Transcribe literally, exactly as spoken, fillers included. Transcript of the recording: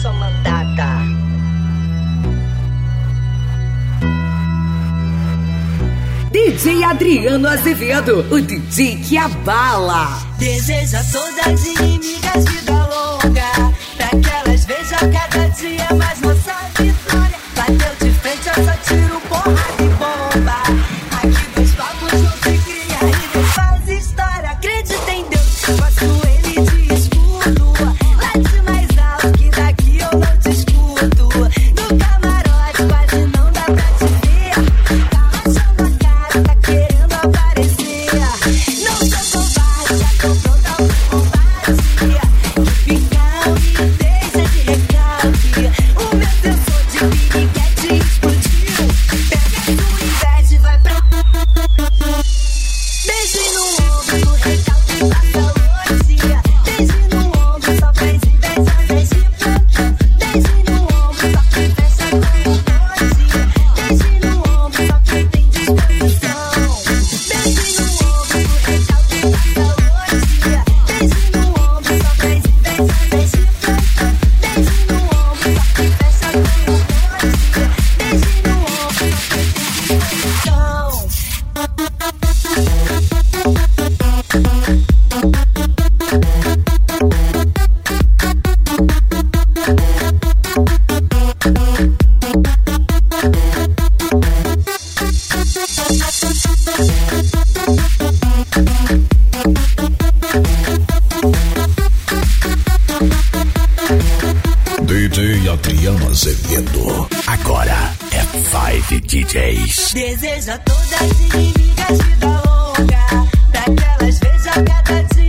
sou mandada. D J Adriano Azevedo, o D J que abala. Deseja todas inimigas vida longa, pra que elas vejam cada dia mais nossa vitória. Bateu de frente, eu só tiro porrada e bomba. Aqui dois papos não se cria e nem faz história. Acredita em Deus, faço ele de escudo. Late mais alto que daqui eu não te escuto. No camarote quase não dá pra te ver. Tá rachando a cara, tá querendo aparecer. Não sou covarde, já tô pronta pro combate. Então me deixa de recalque. O meu sensor de piriguete explodiu. Pega a sua inveja e vai pra... Beijo no ombro, recalque e passa hoje. Beijo no ombro, só faz inveja ao invés de plantão. Beijo no ombro, só quem fecha com hoje. Beijo no ombro, só quem tem disposição. Beijo no ombro, recalque e passa hoje. Beijo no ombro, só faz inveja ao invés de plantão. Beijo no ombro, só quem fecha com hoje. Beijo no ombro, só quem tem disposição. D J Adriano Azevedo, agora é Five D Js. Deseja todas inimigas vida longa, pra que elas vejam cada dia